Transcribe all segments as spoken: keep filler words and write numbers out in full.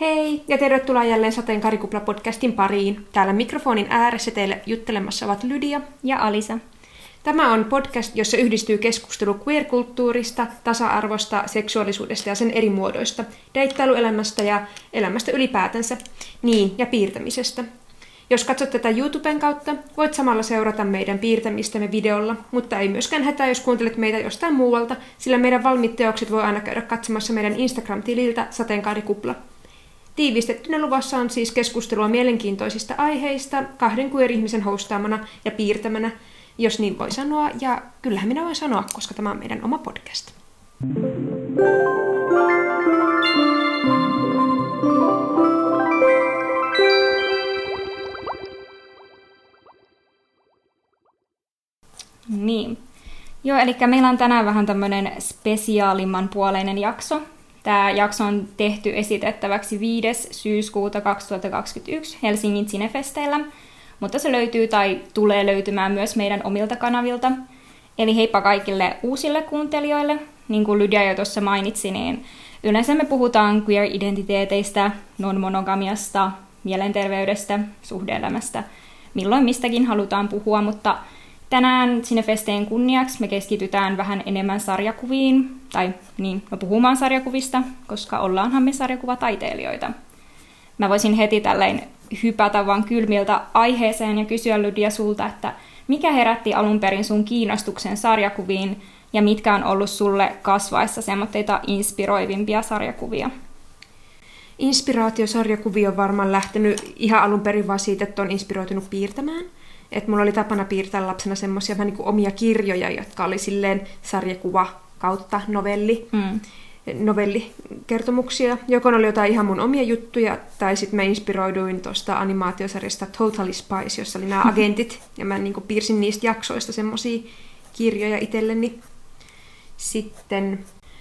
Hei ja tervetuloa jälleen Sateenkaarikupla-podcastin pariin. Täällä mikrofonin ääressä teille juttelemassa ovat Lydia ja Alisa. Tämä on podcast, jossa yhdistyy keskustelu queer-kulttuurista, tasa-arvosta, seksuaalisuudesta ja sen eri muodoista, deittailuelämästä ja elämästä ylipäätänsä, niin ja piirtämisestä. Jos katsot tätä YouTuben kautta, voit samalla seurata meidän piirtämistämme videolla, mutta ei myöskään hätää, jos kuuntelet meitä jostain muualta, sillä meidän valmiit teokset voi aina käydä katsomassa meidän Instagram-tililtä Sateenkaarikupla. Tiivistettynä luvassa on siis keskustelua mielenkiintoisista aiheista kahden queer-ihmisen hostaamana ja piirtämänä, jos niin voi sanoa, ja kyllähän minä voin sanoa, koska tämä on meidän oma podcast. Niin. Joo, eli meillä on tänään vähän tämmöinen spesiaalimman puoleinen jakso. Tämä jakso on tehty esitettäväksi viides syyskuuta kaksituhattakaksikymmentäyksi Helsingin Cinefesteillä, mutta se löytyy tai tulee löytymään myös meidän omilta kanavilta. Eli heippa kaikille uusille kuuntelijoille. Niin kuin Lydia jo tuossa mainitsi, niin yleensä me puhutaan queer-identiteeteistä, non-monogamiasta, mielenterveydestä, suhde-elämästä, milloin mistäkin halutaan puhua, mutta tänään Cinefesteen kunniaksi me keskitytään vähän enemmän sarjakuviin, tai niin, no puhumaan sarjakuvista, koska ollaanhan me sarjakuvataiteilijoita. Mä voisin heti tälleen hypätä vaan kylmiltä aiheeseen ja kysyä Lydia sulta, että mikä herätti alun perin sun kiinnostuksen sarjakuviin ja mitkä on ollut sulle kasvaessa semmoitteita inspiroivimpia sarjakuvia? Inspiraatiosarjakuvia on varmaan lähtenyt ihan alun perin vaan siitä, että on inspiroitunut piirtämään. Et mulla oli tapana piirtää lapsena semmoisia vähän niin kuin omia kirjoja, jotka oli silleen sarjakuva kautta novelli, mm. novellikertomuksia. Joko oli jotain ihan mun omia juttuja, tai sitten mä inspiroiduin tuosta animaatiosarjasta Totally Spies, jossa oli nämä agentit, ja mä niin kuin piirsin niistä jaksoista semmoisia kirjoja itselleni. Sitten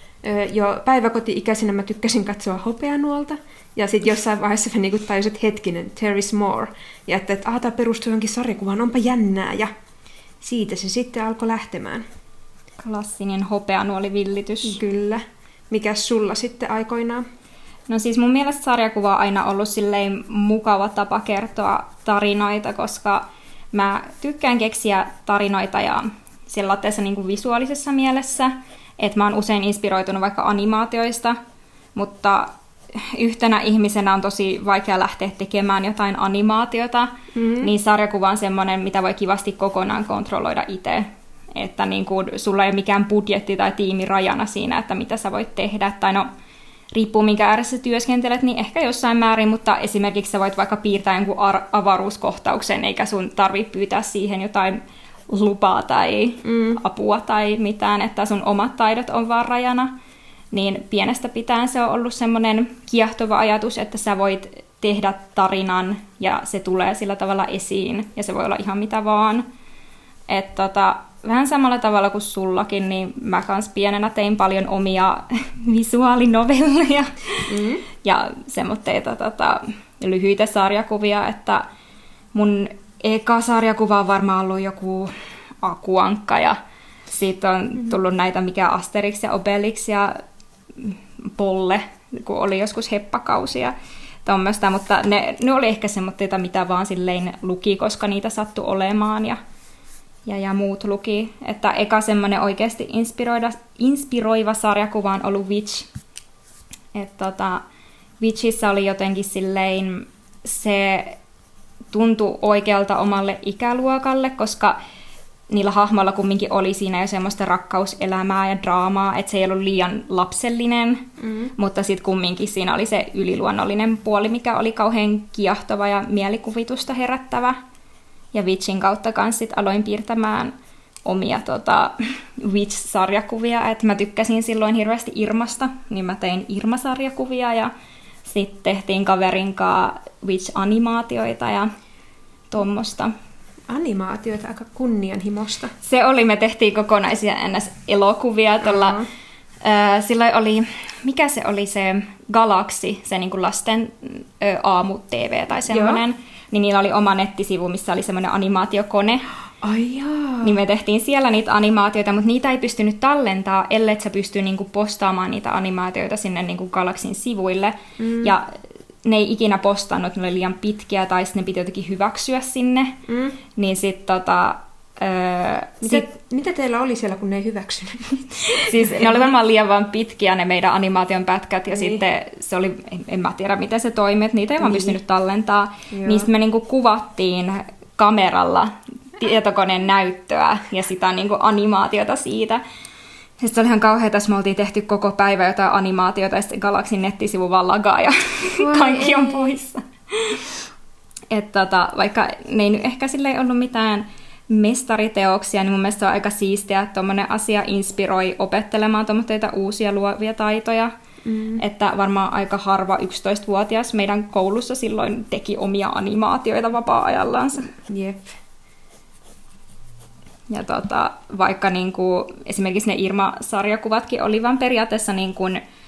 jo päiväkoti-ikäisenä mä tykkäsin katsoa Hopeanuolta, ja sitten jossain vaiheessa mä niinku tajusin, että hetkinen, there is more. Ja että, että ah, tämä perustuu johonkin sarjakuvaan, onpa jännää. Ja siitä se sitten alkoi lähtemään. Klassinen hopeanuolivillitys. Kyllä. Mikäs sulla sitten aikoinaan? No siis mun mielestä sarjakuva on aina ollut silleen mukava tapa kertoa tarinoita, koska mä tykkään keksiä tarinoita ja sellaisessa niin kuin visuaalisessa mielessä. Että mä oon usein inspiroitunut vaikka animaatioista, mutta yhtenä ihmisenä on tosi vaikea lähteä tekemään jotain animaatiota, mm-hmm. niin sarjakuva on semmoinen, mitä voi kivasti kokonaan kontrolloida itse. Että niin kuin, sulla ei ole mikään budjetti tai tiimi rajana siinä, että mitä sä voit tehdä. Tai no, riippuu minkä ääressä työskentelet, niin ehkä jossain määrin, mutta esimerkiksi sä voit vaikka piirtää jonkun ar- avaruuskohtauksen, eikä sun tarvitse pyytää siihen jotain lupaa tai mm. apua tai mitään, että sun omat taidot on vaan rajana. Niin pienestä pitäen se on ollut semmoinen kiehtova ajatus, että sä voit tehdä tarinan ja se tulee sillä tavalla esiin ja se voi olla ihan mitä vaan. Et tota, vähän samalla tavalla kuin sullakin, niin mä kans pienenä tein paljon omia visuaalinovelleja mm. ja semmoitteita tota, lyhyitä sarjakuvia, että mun eka sarjakuva on varmaan ollut joku Akuankka ja siitä on tullut näitä mikä Asterix ja Obelix ja Polle, kun oli joskus heppakausia tommoista, mutta ne, ne oli ehkä semmoitteita, mitä vaan silleen luki, koska niitä sattui olemaan ja, ja, ja muut luki. Että eka semmoinen oikeasti inspiroiva sarjakuva on ollut Witch. Että tota, Witchissä oli jotenkin silleen, se tuntui oikealta omalle ikäluokalle, koska niillä hahmoilla kumminkin oli siinä jo semmoista rakkauselämää ja draamaa, että se ei ollut liian lapsellinen, mm. mutta sitten kumminkin siinä oli se yliluonnollinen puoli, mikä oli kauhean kiehtova ja mielikuvitusta herättävä. Ja Witchin kautta kanssa sit aloin piirtämään omia tota, Witch-sarjakuvia, että mä tykkäsin silloin hirveästi Irmasta, niin mä tein Irma-sarjakuvia ja sitten tehtiin kaverin kanssa Witch-animaatioita ja tommosta. Animaatioita aika kunnianhimosta. Se oli, me tehtiin kokonaisia N S-elokuvia tuolla. Uh-huh. Äh, silloin oli, mikä se oli se Galaxy, se niin kuin lasten äh, aamu-T V tai semmoinen. Niin niillä oli oma nettisivu, missä oli semmoinen animaatiokone. Ai jaa. Niin me tehtiin siellä niitä animaatioita, mutta niitä ei pystynyt tallentaa, ellei sä pysty niinku postaamaan niitä animaatioita sinne niinku Galaxin sivuille. Mm. Ja ne ei ikinä postannut, ne oli liian pitkiä, tai sitten ne piti jotenkin hyväksyä sinne. Mm. Niin sit tota... Öö, mitä, sit, mitä teillä oli siellä, kun ne ei hyväksynyt? Siis ne oli varmaan liian vaan pitkiä ne meidän animaation pätkät, ja niin. Sitten se oli, en, en mä tiedä miten se toimi, että niitä ei vaan niin. pystynyt tallentaa. Joo. Niistä me niinku kuvattiin kameralla tietokoneen näyttöä ja sitä niinku animaatiota siitä. Sitten se oli ihan kauheaa, että me oltiin tehty koko päivä jotain animaatiota, ja sitten Galaxin nettisivu vaan lagaa, ja Vai kaikki on poissa. Et tota, vaikka ne ei nyt ehkä silleen ollut mitään mestariteoksia, niin mun mielestä on aika siistiä, että tommoinen asia inspiroi opettelemaan tommoista uusia luovia taitoja. Mm. Että varmaan aika harva yksitoistavuotias meidän koulussa silloin teki omia animaatioita vapaa-ajallansa. Jep. Ja tota, vaikka niinku, esimerkiksi ne Irma-sarjakuvatkin oli vaan periaatteessa niinku,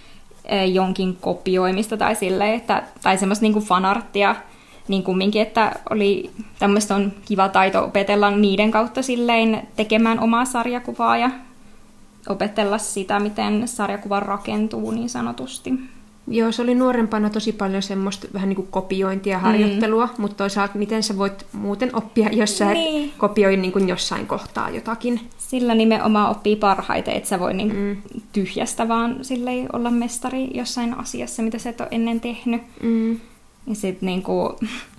e, jonkin kopioimista tai silleen, että, tai semmoista niinku fanarttia, niin kumminkin, että oli tämmöistä on kiva taito opetella niiden kautta silleen tekemään omaa sarjakuvaa ja opetella sitä, miten sarjakuva rakentuu niin sanotusti. Joo, se oli nuorempana tosi paljon semmoista vähän niin kuin kopiointia ja harjoittelua, mm. mutta toisaalta miten sä voit muuten oppia, jos sä niin. et kopioi niin kuin jossain kohtaa jotakin. Sillä nimenomaan oppii parhaiten, että sä voi niin mm. tyhjästä vaan silleen olla mestari jossain asiassa, mitä sä et ole ennen tehnyt. Mm. Ja sitten niinku,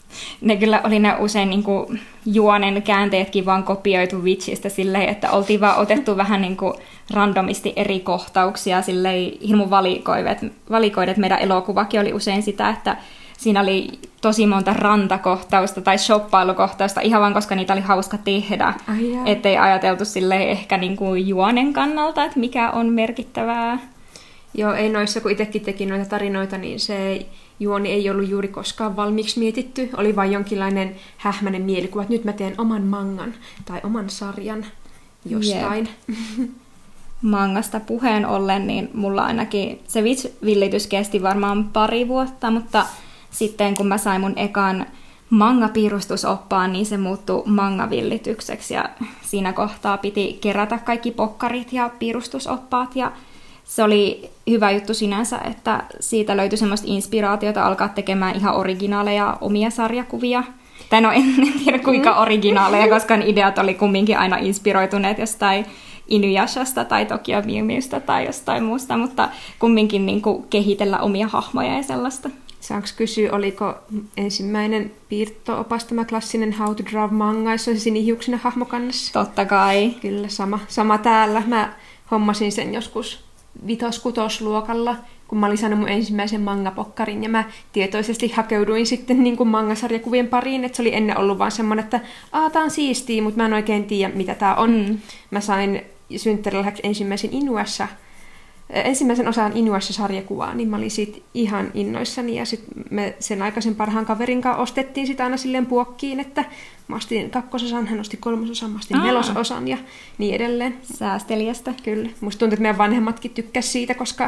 ne kyllä oli ne usein niinku juonen käänteetkin vaan kopioitu Witchistä silleen, että oltiin vaan otettu vähän niinku randomisti eri kohtauksia silleen hirmu valikoivet. Valikoidet meidän elokuvakin oli usein sitä, että siinä oli tosi monta rantakohtausta tai shoppailukohtausta ihan vaan koska niitä oli hauska tehdä. Ettei ajateltu silleen ehkä niinku juonen kannalta, että mikä on merkittävää. Joo, ei noissa, kun itsekin teki noita tarinoita, niin se juoni ei ollut juuri koskaan valmiiksi mietitty. Oli vain jonkinlainen hähmäinen mielikuva, että nyt mä teen oman mangan tai oman sarjan jostain. Yep. Mangasta puheen ollen, niin mulla ainakin se Witch-villitys kesti varmaan pari vuotta, mutta sitten kun mä sain mun ekan manga-piirustusoppaan, niin se muuttui manga-villitykseksi ja siinä kohtaa piti kerätä kaikki pokkarit ja piirustusoppaat ja se oli hyvä juttu sinänsä, että siitä löytyi semmoista inspiraatiota alkaa tekemään ihan originaaleja omia sarjakuvia. Tai no en tiedä kuinka originaaleja, koska ne ideat oli kumminkin aina inspiroituneet jostain Inuyashasta tai Tokyo Mew Mewstä tai jostain muusta, mutta kumminkin niin kuin kehitellä omia hahmoja ja sellaista. Saanko kysyä, oliko ensimmäinen piirto-opas tämä klassinen How to Draw manga, jossa on se sinihiuksinen hahmokannassa? Totta kai. Kyllä, sama, sama täällä. Mä hommasin sen joskus vitos-kutosluokalla, kun mä olin saanut mun ensimmäisen mangapokkarin, ja mä tietoisesti hakeuduin sitten niin kuin mangasarjakuvien pariin, että se oli ennen ollut vaan semmoinen, että aah, tää on siistiä, mutta mä en oikein tiedä, mitä tää on. Mm. Mä sain synttärilläksi ensimmäisen Inuyasha, ensimmäisen osan Inuyasha-sarjakuvaa, niin mä olin siitä ihan innoissani, ja sitten me sen aikaisen parhaan kaverin kanssa ostettiin sitä aina silleen puokkiin, että mä ostin kakkososan, hän osti kolmososan, mä ostin nelososan ja niin edelleen. Säästeliästä. Kyllä. Musta tuntuu, että meidän vanhemmatkin tykkäsivät siitä, koska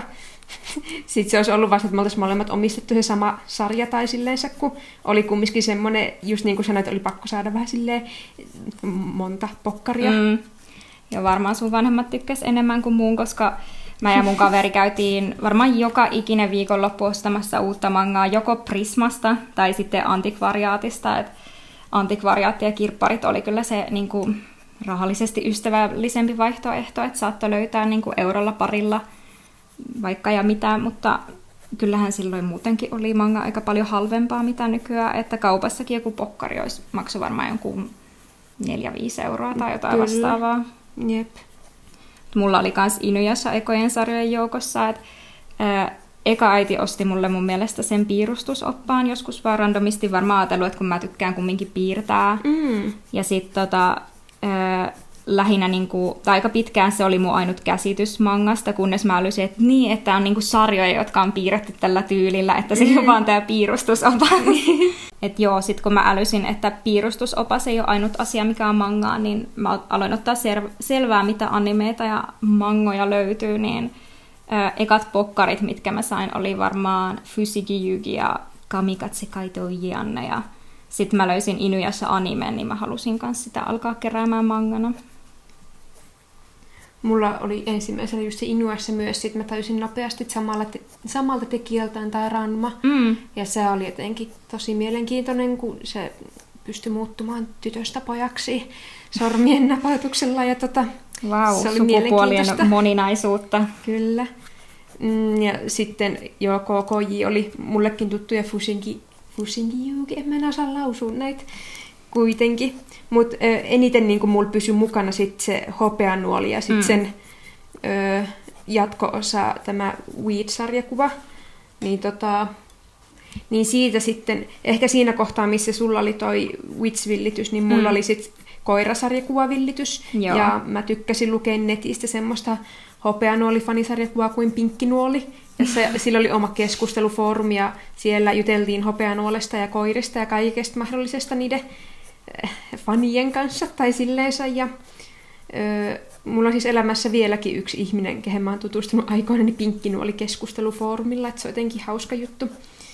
sitten se olisi ollut vasta, että me oltaisiin molemmat omistettu se sama sarja tai silleensä, kun oli kumminkin semmoinen, just niin kuin sanoit, oli pakko saada vähän silleen monta pokkaria. Mm. Ja varmaan sun vanhemmat tykkäsivät enemmän kuin muun, koska mä ja mun kaveri käytiin varmaan joka ikinen viikonloppu ostamassa uutta mangaa joko Prismasta tai sitten Antikvariaatista. Et Antikvariaatti ja kirpparit oli kyllä se niin kuin, rahallisesti ystävällisempi vaihtoehto, että saattoi löytää niin kuin, eurolla parilla vaikka ja mitä, mutta kyllähän silloin muutenkin oli manga aika paljon halvempaa mitä nykyään, että kaupassakin joku pokkari olisi maksoi varmaan jonkun neljä viisi euroa tai jotain kyllä. vastaavaa. Jep. Mulla oli kans Inuyasha ekojen sarjojen joukossa, että ää, eka äiti osti mulle mun mielestä sen piirustusoppaan, joskus vaan randomisti varmaan ajatellut, että kun mä tykkään kumminkin piirtää. Mm. Ja sit tota, ää, lähinnä niinku, tai aika pitkään se oli mun ainut käsitys mangasta, kunnes mä älysin, että niin, että on niinku sarjoja, jotka on piirretty tällä tyylillä, että se mm. on vaan tää piirustusopas. Että joo, sit kun mä älysin, että piirustusopas ei ole ainut asia, mikä on mangaa, niin mä aloin ottaa sel- selvää, mitä animeita ja mangoja löytyy, niin ö, ekat pokkarit, mitkä mä sain, oli varmaan Fusigi Yugi ja Kamikatse Kaito Jianne, ja sit mä löysin Inuyasha animen, niin mä halusin kans sitä alkaa keräämään mangana. Mulla oli ensimmäisenä just se Inuessa myös, sit mä tajusin nopeasti, että samalla te- samalta tekijältään tää Ranma. Mm. Ja se oli jotenkin tosi mielenkiintoinen, kun se pystyi muuttumaan tytöstä pojaksi sormien napautuksella. Ja tota, Vau, se oli sukupuolien moninaisuutta. Kyllä. Mm, ja sitten jo K K J oli mullekin tuttuja Fusingi, Fusingi-juuki, en mä osaa lausua näitä kuitenkin. Mutta eniten niin mulla pysyi mukana sit se hopeanuoli ja sitten mm. sen ö, jatko-osa, tämä Weed-sarjakuva. Niin, tota, niin siitä sitten, ehkä siinä kohtaa, missä sulla oli toi Witch-villitys, niin mulla mm. oli sitten koirasarjakuvavillitys. Joo. Ja mä tykkäsin lukea netistä semmoista hopeanuoli-fanisarjakuvaa kuin Pinkkinuoli. Ja se, sillä oli oma keskustelufoorumi ja siellä juteltiin hopeanuolesta ja koirista ja kaikesta mahdollisesta niiden fanien kanssa tai silleensä. Ja, ö, mulla on siis elämässä vieläkin yksi ihminen, kehen mä oon tutustunut aikoinani Pinkkinuoli keskustelufoorumilla, että se on jotenkin hauska juttu.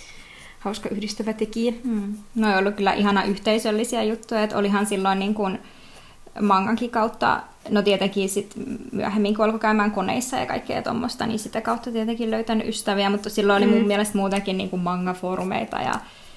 Hauska yhdistävä tekijä. Hmm. No on ollut kyllä ihana yhteisöllisiä juttuja, että olihan silloin niin kuin mangankin kautta, no tietenkin sit myöhemmin kun alkoi käymään koneissa ja kaikkea tuommoista, niin sitä kautta tietenkin löytänyt ystäviä, mutta silloin oli mun mm. mielestä muutenkin niin kuin manga-foorumeita ja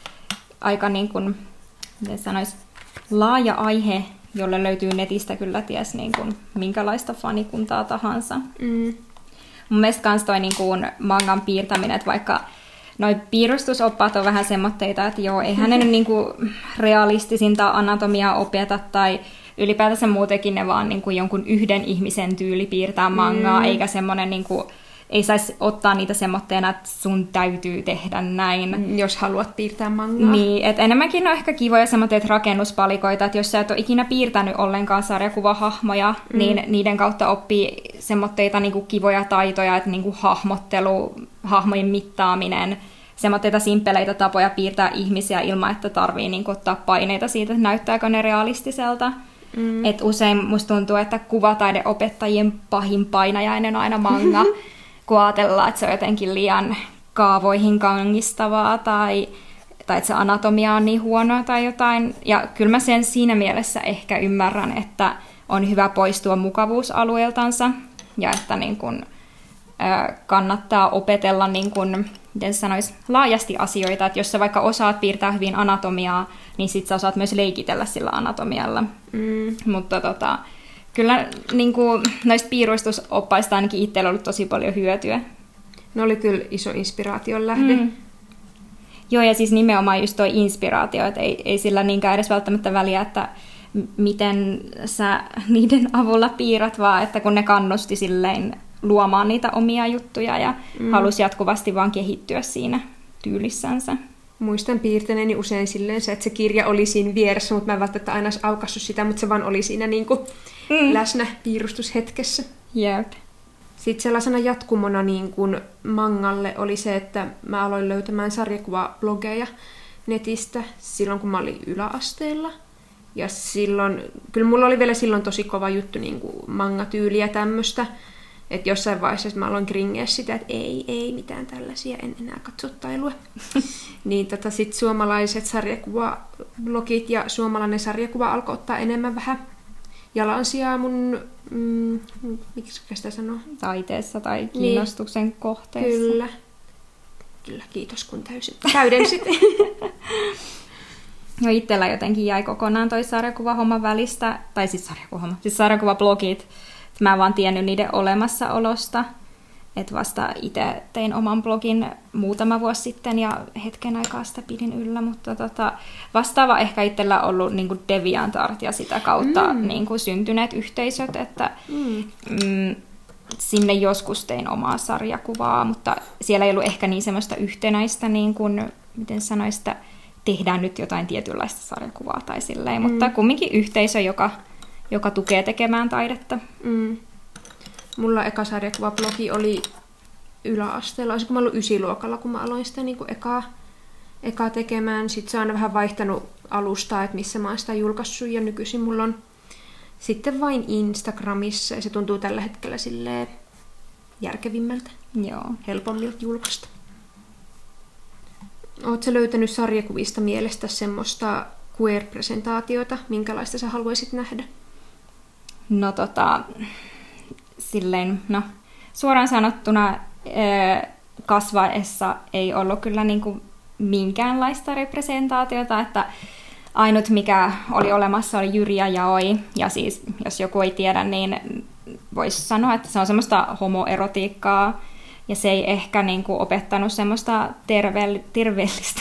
aika niin kuin, miten sanois, laaja aihe, jolle löytyy netistä kyllä ties niin kuin minkälaista fanikuntaa tahansa. Mm. Mun mielestä kans toi niin kuin mangan piirtäminen, että vaikka noi piirustusoppaat on vähän semmoitteita, että joo, eihän ne nyt niinku realistisinta anatomiaa opeta tai ylipäätänsä muutenkin ne vaan niinku jonkun yhden ihmisen tyyli piirtää mangaa, mm. eikä semmoinen niinku, ei saisi ottaa niitä semmoitteena, että sun täytyy tehdä näin. Jos haluat piirtää mangaa. Niin, että enemmänkin on ehkä kivoja semmoitteet rakennuspalikoita, että jos sä et ole ikinä piirtänyt ollenkaan sarjakuvahahmoja, mm. niin niiden kautta oppii semmoitteita niinku kivoja taitoja, että niinku hahmottelu, hahmojen mittaaminen, semmoitteita simppeleitä tapoja piirtää ihmisiä ilman, että tarvii niinku ottaa paineita siitä, että näyttääkö ne realistiselta. Mm. Et usein musta tuntuu, että kuvataideopettajien pahin painajainen on aina manga, kun ajatellaan, että se on jotenkin liian kaavoihin kangistavaa tai, tai että se anatomia on niin huonoa tai jotain. Ja kyllä mä sen siinä mielessä ehkä ymmärrän, että on hyvä poistua mukavuusalueeltansa ja että niin kun, ö, kannattaa opetella, niin kun, miten sanois, laajasti asioita. Että jos sä vaikka osaat piirtää hyvin anatomiaa, niin sit sä osaat myös leikitellä sillä anatomialla. Mm. Mutta tota, kyllä niin kuin, noista piirustusoppaista ainakin itsellä on ollut tosi paljon hyötyä. Ne oli kyllä iso inspiraation lähde. Mm. Joo, ja siis nimenomaan just toi inspiraatio, että ei, ei sillä niinkään edes välttämättä väliä, että miten sä niiden avulla piirrät, vaan että kun ne kannusti silleen luomaan niitä omia juttuja ja mm. halusi jatkuvasti vaan kehittyä siinä tyylissänsä. Muistan piirtäneeni usein silleen se, että se kirja oli siinä vieressä, mutta mä en välttämättä aina aukassut sitä, mutta se vaan oli siinä niin kuin mm. läsnä piirustushetkessä. Jep. Sitten sellaisena jatkumona niin kuin mangalle oli se, että mä aloin löytämään sarjakuvablogeja netistä silloin, kun mä olin yläasteella. Ja silloin, kyllä mulla oli vielä silloin tosi kova juttu niin kuin manga-tyyli ja tämmöistä. Että jossain vaiheessa mä aloin kringeä sitä, että ei, ei mitään tällaisia, en enää katsottailua. Niin tota, sitten suomalaiset sarjakuvablogit ja suomalainen sarjakuva alkoi ottaa enemmän vähän jalansijaa mun, mm, miksi sitä sanoo? Taiteessa tai kiinnostuksen niin. kohteessa. Kyllä. Kyllä, kiitos kun täysin täydensit. No itsellä jotenkin jäi kokonaan toi sarjakuvahomman välistä, tai siis sarjakuvahomma, siis sarjakuvablogit. Mä en vaan tiennyt niiden olemassaolosta. Et vasta itse tein oman blogin muutama vuosi sitten ja hetken aikaa sitä pidin yllä, mutta tota, vastaava ehkä itsellä ollut niin kuin DeviantArt ja sitä kautta mm. niin kuin syntyneet yhteisöt, että mm. Mm, sinne joskus tein omaa sarjakuvaa, mutta siellä ei ollut ehkä niin semmoista yhtenäistä, niin kuin, miten sanoisi, että tehdään nyt jotain tietynlaista sarjakuvaa tai silleen, mm. mutta kumminkin yhteisö, joka, joka tukee tekemään taidetta. Mm. Mulla eka sarjakuvablogi oli yläasteella, olisiko mä ollut ysiluokalla, kun mä aloin sitä niin kuin ekaa, ekaa tekemään. Sitten se on aina vähän vaihtanut alustaa, että missä mä oon sitä julkaissut, ja nykyisin mulla on sitten vain Instagramissa, ja se tuntuu tällä hetkellä silleen järkevimmältä, Joo. helpommilta julkaista. Ootko löytänyt sarjakuvista mielestä semmoista queer-presentaatiota, minkälaista sä haluaisit nähdä? No tota... silleen, no suoraan sanottuna kasvaessa ei ollut kyllä niin kuin minkäänlaista representaatiota, että ainut mikä oli olemassa oli Jyri ja Jaoi, ja siis jos joku ei tiedä, niin voisi sanoa, että se on semmoista homoerotiikkaa, ja se ei ehkä niin kuin opettanut semmoista terve- terveellistä,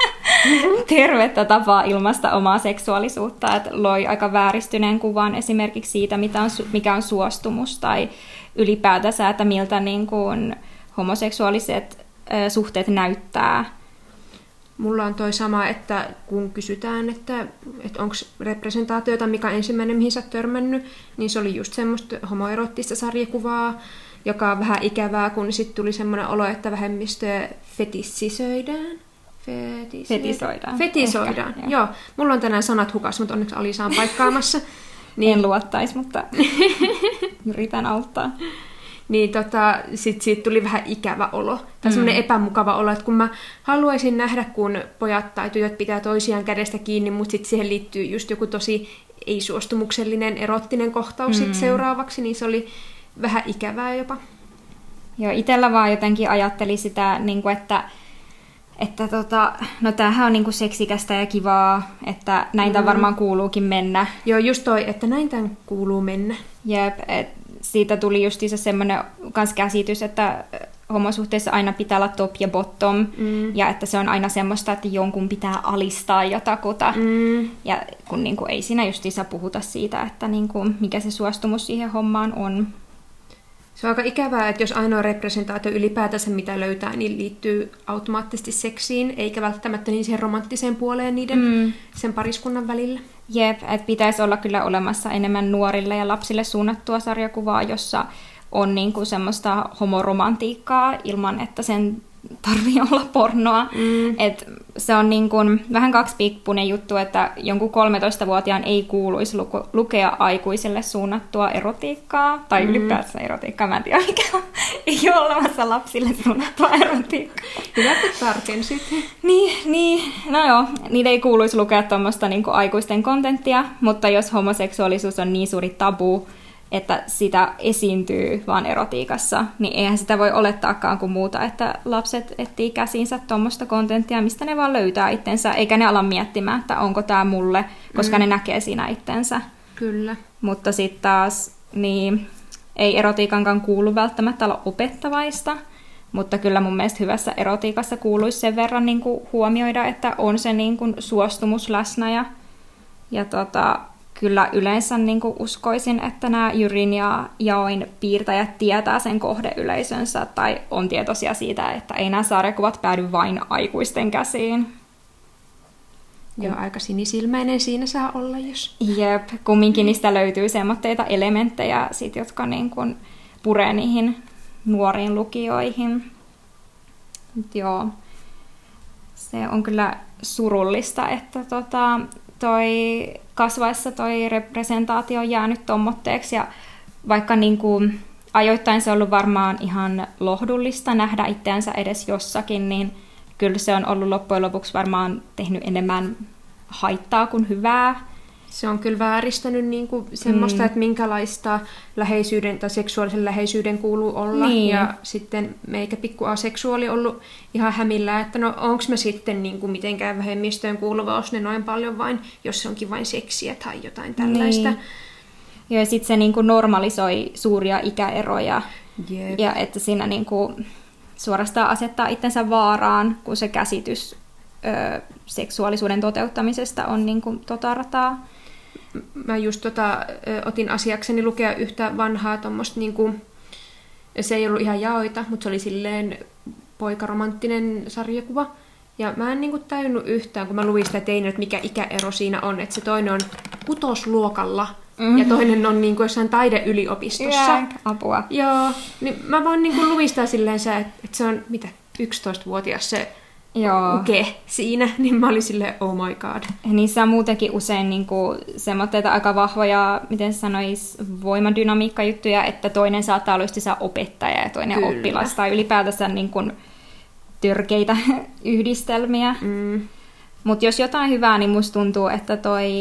tervettä tapaa ilmaista omaa seksuaalisuutta, että loi aika vääristyneen kuvan esimerkiksi siitä, mitä on, mikä on suostumus, tai ylipäätänsä, että miltä niin kuin homoseksuaaliset ö, suhteet näyttää. Mulla on toi sama, että kun kysytään, että, että onko representaatiota, mikä ensimmäinen, mihin sä oot törmännyt, niin se oli just semmoista homoerottista sarjakuvaa, joka on vähän ikävää, kun sitten tuli semmoinen olo, että vähemmistöjä fetissisoidaan. Fetisoidaan. Fetisoidaan. Fetisoidaan, ehkä, joo. Mulla on tänään sanat hukas, mutta onneksi Alisa on paikkaamassa. Niin. En luottaisi, mutta yritän auttaa. Niin tota, sit siitä tuli vähän ikävä olo. Tai mm. semmoinen epämukava olo, että kun mä haluaisin nähdä, kun pojat tai tytöt pitää toisiaan kädestä kiinni, mutta sitten siihen liittyy just joku tosi ei-suostumuksellinen, erottinen kohtaus mm. sit seuraavaksi, niin se oli vähän ikävää jopa. Joo, itsellä vaan jotenkin ajatteli sitä, niin kuin, että että tota, no tämähän on niinku seksikästä ja kivaa, että näin tämän mm. varmaan kuuluukin mennä. Joo, just toi, että näin tämän kuuluu mennä. Jep, et siitä tuli justiinsa semmoinen kans käsitys, että homosuhteissa aina pitää olla top ja bottom, mm. ja että se on aina semmoista, että jonkun pitää alistaa jotakuta. Mm. Ja kun niinku ei siinä justiinsa puhuta siitä, että niinku, mikä se suostumus siihen hommaan on. Se on aika ikävää, että jos ainoa representaatio ylipäätänsä mitä löytää, niin liittyy automaattisesti seksiin, eikä välttämättä niin siihen romanttiseen puoleen niiden mm. sen pariskunnan välillä. Jep, että pitäisi olla kyllä olemassa enemmän nuorille ja lapsille suunnattua sarjakuvaa, jossa on niinku semmoista homoromantiikkaa ilman, että sen tarvii olla pornoa. Mm. Et se on niin kuin vähän kaksipiippunen juttu, että jonkun kolmetoistavuotiaan ei kuuluisi luku- lukea aikuisille suunnattua erotiikkaa, tai mm. ylipäätään erotiikkaa, mä en tiedä mikä on. Ei ole olemassa lapsille suunnattua erotiikkaa. Hyvä, kun tarkensit. Niin, niin, no joo, niitä ei kuuluisi lukea tuommoista niin kuin aikuisten kontenttia, mutta jos homoseksuaalisuus on niin suuri tabu, että sitä esiintyy vaan erotiikassa, niin eihän sitä voi olettaakaan kuin muuta, että lapset etsii käsiinsä tuommoista kontenttia, mistä ne vaan löytää itsensä, eikä ne ala miettimään, että onko tämä mulle, koska mm. ne näkee siinä itsensä. Kyllä. Mutta sitten taas, niin ei erotiikankaan kuulu välttämättä olla opettavaista, mutta kyllä mun mielestä hyvässä erotiikassa kuuluisi sen verran niin kuin huomioida, että on se niin kuin suostumus läsnä ja, ja tota, kyllä yleensä niin kuin uskoisin, että nämä Jyrin ja Jaoin piirtäjät tietää sen kohdeyleisönsä tai on tietoisia siitä, että ei nämä sarjakuvat päädy vain aikuisten käsiin. Joo, aika sinisilmäinen siinä saa olla, jos... Jep, kumminkin niistä löytyy semmoitteita elementtejä, sit, jotka niin kuin puree niihin nuoriin lukijoihin. Mut joo, se on kyllä surullista, että tota, toi kasvaessa toi representaatio on jäänyt tommotteeksi, ja vaikka niin kuin ajoittain se on ollut varmaan ihan lohdullista nähdä itseänsä edes jossakin, niin kyllä se on ollut loppujen lopuksi varmaan tehnyt enemmän haittaa kuin hyvää. Se on kyllä vääristänyt niin kuin semmoista, mm. että minkälaista läheisyyden tai seksuaalisen läheisyyden kuuluu olla. Niin. Ja sitten meikä pikku aseksuaali ollut ihan hämillä, että no onko me sitten niin kuin mitenkään vähemmistöön kuuluva, jos ne noin paljon vain, jos se onkin vain seksiä tai jotain tällaista. Niin. Ja sitten se niin kuin normalisoi suuria ikäeroja. Jep. Ja että siinä niin kuin suorastaan asettaa itsensä vaaraan, kun se käsitys ö, seksuaalisuuden toteuttamisesta on niin kuin tota rataa. Mä just tota, ö, otin asiakseni lukea yhtä vanhaa tommoista, niinku, se ei ollut ihan jaoita, mutta se oli silleen poikaromanttinen sarjakuva. Ja mä en niinku tajunnut yhtään, kun mä luin sitä tein, että mikä ikäero siinä on, että se toinen on kutosluokalla mm-hmm. ja toinen on niinku jossain taideyliopistossa. Yeah, apua. Joo, niin mä vaan niinku luin sitä silleen, että se on mitä, yksitoistavuotias se Joo. uke siinä, niin mä olin silleen, oh my god. Niissä on muutenkin usein niinku semmoitteita aika vahvoja, miten sanois, voimadynamiikkajuttuja, että toinen saattaa olla just opettaja ja toinen Kyllä. oppilas, tai ylipäätänsä niinku törkeitä yhdistelmiä. Mm. Mutta jos jotain hyvää, niin musta tuntuu, että toi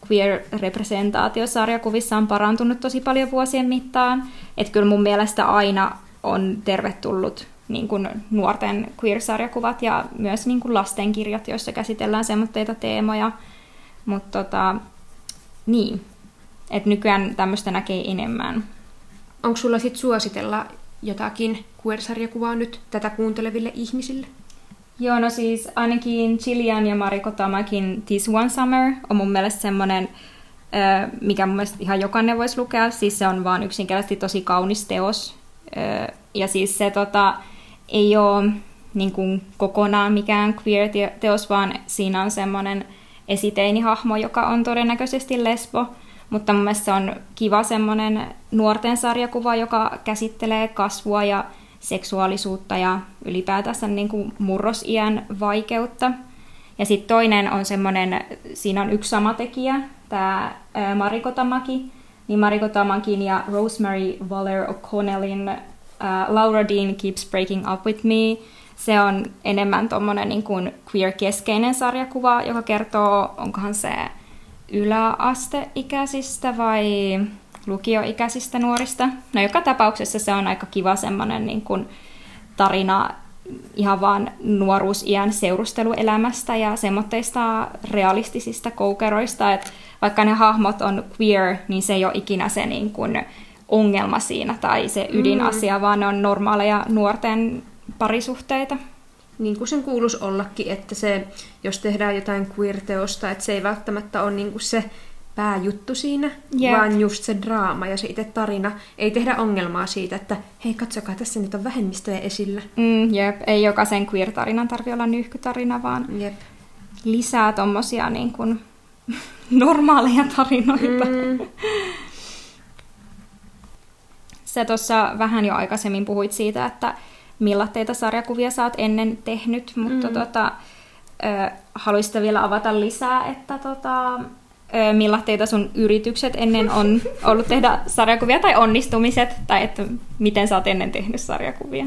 queer-representaatio sarjakuvissa on parantunut tosi paljon vuosien mittaan. Että kyllä mun mielestä aina on tervetullut niin kuin nuorten queer-sarjakuvat ja myös niin kuin lastenkirjat, joissa käsitellään semmoitteita teemoja. Mutta tota, niin, että nykyään tämmöistä näkee enemmän. Onko sulla sit suositella jotakin queer-sarjakuvaa nyt tätä kuunteleville ihmisille? Joo, no siis ainakin Gillian ja Mariko Tamakin This One Summer on mun mielestä semmoinen, mikä mun mielestä ihan jokainen voisi lukea. Siis se on vaan yksinkertaisesti tosi kaunis teos. Ja siis se tota, ei ole niin kuin kokonaan mikään queer-teos, vaan siinä on semmoinen esiteinihahmo, joka on todennäköisesti lesbo. Mutta mun mielestä se on kiva semmoinen nuorten sarjakuva, joka käsittelee kasvua ja seksuaalisuutta ja ylipäätänsä niin kuin murrosiän vaikeutta. Ja sitten toinen on semmoinen, siinä on yksi sama tekijä, tämä Mariko Tamaki, niin Mariko Tamakin ja Rosemary Waller O'Connellin uh, Laura Dean Keeps Breaking Up With Me. Se on enemmän tommonen niin kuin queer-keskeinen sarjakuva, joka kertoo, onkohan se yläasteikäisistä vai lukioikäisistä nuorista. No joka tapauksessa se on aika kiva semmoinen niin kuin tarina ihan vaan nuoruusiän seurusteluelämästä ja semmoitteista realistisista koukeroista, että vaikka ne hahmot on queer, niin se ei ole ikinä se niin kuin ongelma siinä tai se ydinasia, mm. vaan ne on normaaleja nuorten parisuhteita. Niin kuin sen kuuluisi ollakin, että se, jos tehdään jotain queer-teosta, että se ei välttämättä ole niin kuin se pääjuttu siinä, yep. vaan just se draama ja se itse tarina. Ei tehdä ongelmaa siitä, että hei, katsokaa, tässä nyt on vähemmistöjä esillä. Mm, jep, ei jokaisen queer-tarinan tarvitse olla nyyhkytarina, vaan jep. lisää tommosia niin kuin normaaleja tarinoita. Mm. Sä tuossa vähän jo aikaisemmin puhuit siitä, että millaisia sarjakuvia sä oot ennen tehnyt, mutta mm. tota, ö, haluaisit vielä avata lisää, että tota, ö, millaisia sun yritykset ennen on ollut tehdä sarjakuvia, tai onnistumiset, tai että miten sä oot ennen tehnyt sarjakuvia?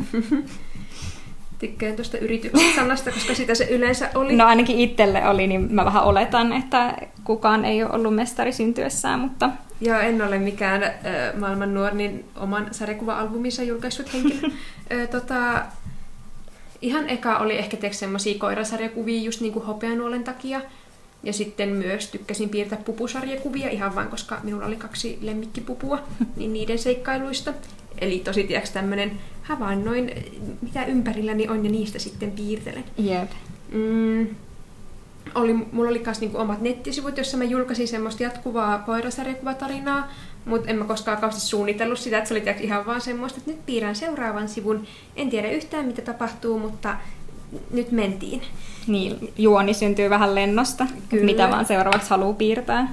Tykkään tuosta yrityksen sanasta, koska sitä se yleensä oli. No ainakin itselle oli, niin mä vähän oletan, että kukaan ei ole ollut mestari syntyessään, mutta... Joo, en ole mikään äh, maailman nuorin oman sarjakuva-albumissa julkaissut henkilö. äh, tota, ihan eka oli ehkä tehdä semmosia koirasarjakuvia just niinku hopeanuolen takia. Ja sitten myös tykkäsin piirtää pupusarjakuvia ihan vain, koska minulla oli kaksi lemmikkipupua, niin niiden seikkailuista. Eli tosi tiiäks tämmönen havainnoin, mitä ympärilläni on, ja niistä sitten piirtelen. Jep. Mm. Oli, mulla oli myös niinku omat nettisivut, jossa mä julkaisin semmoista jatkuvaa koirasarjakuvatarinaa, mutta en mä koskaan kauheasti suunnitellut sitä, että se oli ihan vaan semmoista, että nyt piirrän seuraavan sivun. En tiedä yhtään, mitä tapahtuu, mutta nyt mentiin. Niin, juoni syntyy vähän lennosta, mitä vaan seuraavaksi haluaa piirtää.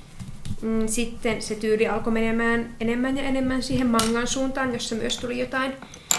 Sitten se tyyli alkoi menemään enemmän ja enemmän siihen mangan suuntaan, jossa myös tuli jotain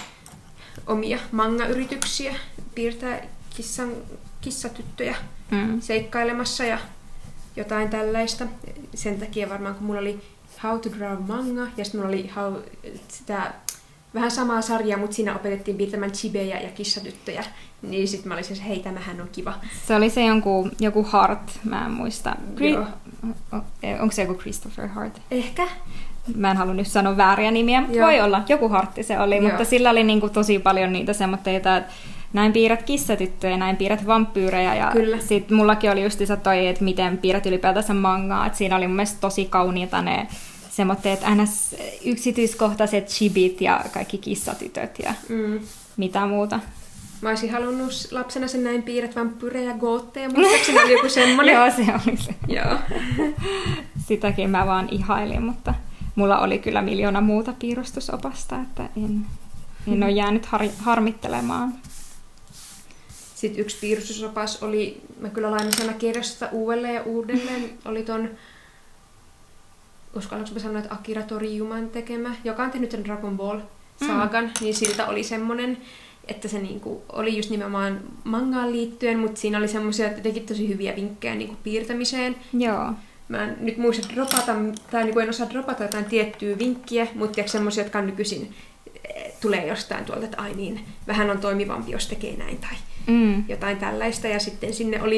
omia manga-yrityksiä piirtää kissan, kissatyttöjä mm. seikkailemassa ja jotain tällaista. Sen takia varmaan, kun mulla oli How to Draw Manga ja sitten mulla oli how, sitä vähän samaa sarjaa, mutta siinä opetettiin piirtämään chibejä ja kissatyttöjä. Niin sitten mä olisin se, hei, tämähän on kiva. Se oli se jonkun, joku Hart, mä en muista. Gri- Onko se joku Christopher Hart? Ehkä. Mä en halua nyt sanoa vääriä nimiä, mutta voi olla. Joku Hartti se oli, Joo. mutta sillä oli niinku tosi paljon niitä semmoitteita, että näin piirrät kissatyttöjä, näin piirrät vampyyrejä. Ja sitten mullakin oli justiinsa toi, että miten piirrät ylipäätänsä mangaa. Et siinä oli mun mielestä tosi kauniita ne semmoitteet ns. Yksityiskohtaiset chibit ja kaikki kissatytöt ja mm. mitä muuta. Mä olisin halunnut lapsena sen näin piirrät vampyyrejä ja gootteja, muistaakseni oli joku semmoinen. Joo, se oli se. Joo. Sitäkin mä vaan ihailin, mutta mulla oli kyllä miljoona muuta piirustusopasta, että en, en ole jäänyt har, harmittelemaan. Sitten yksi piirustusopas oli, mä kyllä lainasin kirjasta uudelleen ja uudelleen, oli ton, uskallanko mä sanoa, että Akira Torijuman tekemä, joka on tehnyt sen Dragon Ball-saagan, mm. niin siltä oli semmonen, että se niinku oli just nimenomaan mangaan liittyen, mutta siinä oli semmoisia, että teki tosi hyviä vinkkejä niinku piirtämiseen. Joo. Mä en nyt muista dropata, tai niinku en osaa dropata jotain tiettyä vinkkiä, mutta semmoisia, jotka nykyisin tulee jostain tuolta, että ai niin, vähän on toimivampi, jos tekee näin tai mm. jotain tällaista. Ja sitten sinne oli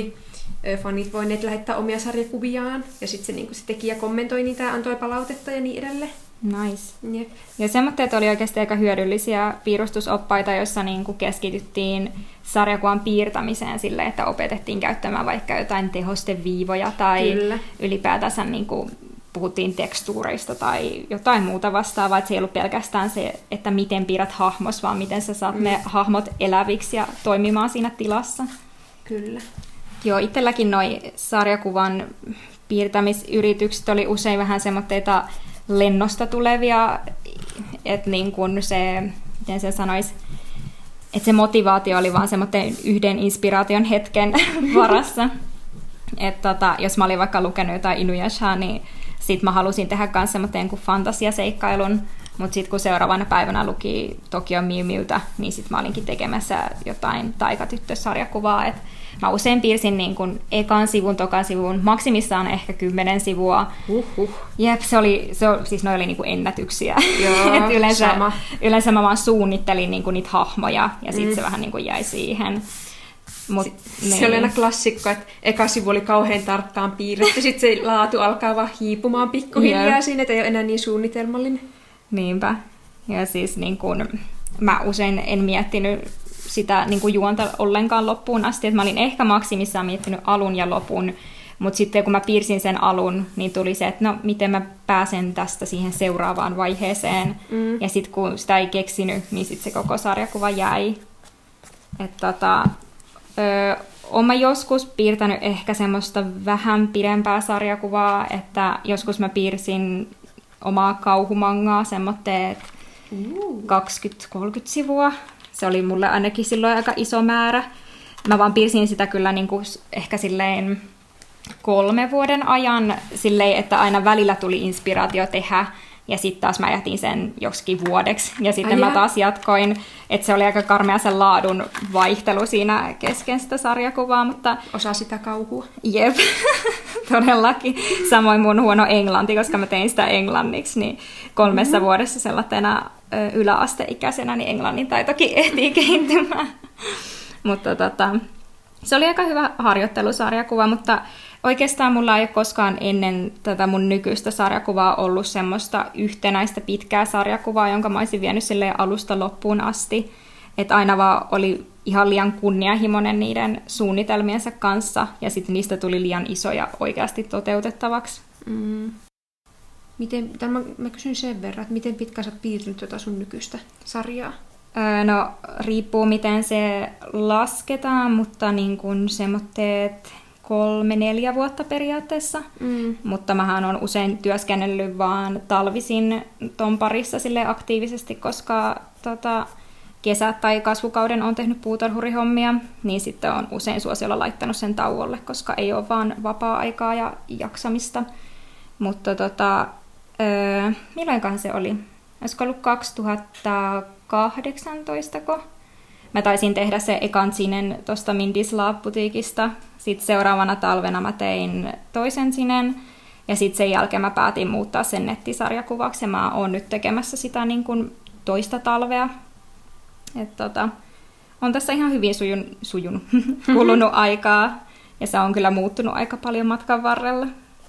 fanit voineet lähettää omia sarjakuviaan, ja sitten se, niin se tekijä kommentoi niitä ja antoi palautetta ja niin edelleen. Nice. Jep. Ja semmoitteet oli oikeasti aika hyödyllisiä piirustusoppaita, joissa niinku keskityttiin sarjakuvan piirtämiseen sille, että opetettiin käyttämään vaikka jotain tehosteviivoja tai Kyllä. ylipäätänsä niinku puhuttiin tekstuureista tai jotain muuta vastaavaa, että se ei ollut pelkästään se, että miten piirrät hahmos, vaan miten sä saat mm. ne hahmot eläviksi ja toimimaan siinä tilassa. Kyllä. Joo, itselläkin noi sarjakuvan piirtämisyritykset oli usein vähän semmoitteita lennosta tulevia, että niin kuin se, miten se sanoisi, että se motivaatio oli vaan semmoinen yhden inspiraation hetken varassa. Että tota, jos mä olin vaikka lukenut jotain Inuyashaa, niin sit mä halusin tehdä myös semmoinen kuin fantasiaseikkailun, mutta sitten kun seuraavana päivänä luki Tokyo Mew Mewtä, niin sit mä olinkin tekemässä jotain taikatyttösarjakuvaa. Et mä usein piirsin niin kun ekan sivun, tokan sivun, maksimissaan ehkä kymmenen sivua. Uhuh. Jep, se oli, se oli, siis ne oli niin kuin ennätyksiä. Joo, Et yleensä, sama. yleensä mä vaan suunnittelin niin kuin niitä hahmoja ja sitten mm. se vähän niin kuin jäi siihen. Mut, se niin. oli aina klassikko, että eka sivu oli kauhean tarkkaan piirretty, sitten se laatu alkaa vaan hiipumaan pikkuhiljaa yeah. siinä, että ei ole enää niin suunnitelmallinen. Niinpä. Ja siis niin kun, mä usein en miettinyt sitä niin kun juonta ollenkaan loppuun asti, että mä olin ehkä maksimissaan miettinyt alun ja lopun, mutta sitten kun mä piirsin sen alun, niin tuli se, että no miten mä pääsen tästä siihen seuraavaan vaiheeseen. Mm. Ja sitten kun sitä ei keksinyt, niin sitten se koko sarjakuva jäi. Että tota, Öö, olen mä joskus piirtänyt ehkä semmoista vähän pidempää sarjakuvaa, että joskus mä piirsin omaa kauhumangaa, semmoitteet uh. kaksikymmentä kolmekymmentä sivua. Se oli mulle ainakin silloin aika iso määrä. Mä vaan piirsin sitä kyllä niinku ehkä silleen kolme vuoden ajan, silleen, että aina välillä tuli inspiraatio tehdä. Ja sitten taas mä jätin sen joksikin vuodeksi. Ja sitten Ai mä taas jatkoin. Että se oli aika karmea sen laadun vaihtelu siinä kesken sitä sarjakuvaa. Mutta osaa sitä kauhua. Jep, todellakin. Samoin mun huono englanti, koska mä tein sitä englanniksi. Niin kolmessa mm-hmm. vuodessa sellaisena yläasteikäisenä niin englannin taitokin ehtii kehittymään. Mutta tota, se oli aika hyvä harjoittelusarjakuva, mutta oikeastaan mulla ei ole koskaan ennen tätä mun nykyistä sarjakuvaa ollut semmoista yhtenäistä pitkää sarjakuvaa, jonka mä olisin vienyt silleen alusta loppuun asti. Että aina vaan oli ihan liian kunnianhimoinen niiden suunnitelmiensa kanssa, ja sitten niistä tuli liian isoja oikeasti toteutettavaksi. Mm. Miten, mä, mä kysyn sen verran, että miten pitkä sä oot piirtynyt tuota sun nykyistä sarjaa? Öö, no, riippuu miten se lasketaan, mutta niin kun semmoitteet kolme, neljä vuotta periaatteessa. Mm. Mutta mähän on usein työskennellyt vaan talvisin ton parissa sille aktiivisesti, koska tota, kesät tai kasvukauden on tehnyt puutarhurihommia, niin sitten on usein suosiolla laittanut sen tauolle, koska ei ole vaan vapaa-aikaa ja jaksamista. Mutta tota, öö, milloinkaan se oli? Olisiko ollut kaksituhattakahdeksantoista, ko? Mä taisin tehdä se ekan sinen tuosta Mindy's Love-butiikista. Sitten seuraavana talvena mä tein toisen sinen. Ja sitten sen jälkeen mä päätin muuttaa sen nettisarjakuvaksi. Ja mä oon nyt tekemässä sitä niin kuin toista talvea. Et tota, on tässä ihan hyvin sujun, sujunut, kulunut aikaa. Ja se on kyllä muuttunut aika paljon matkan varrella.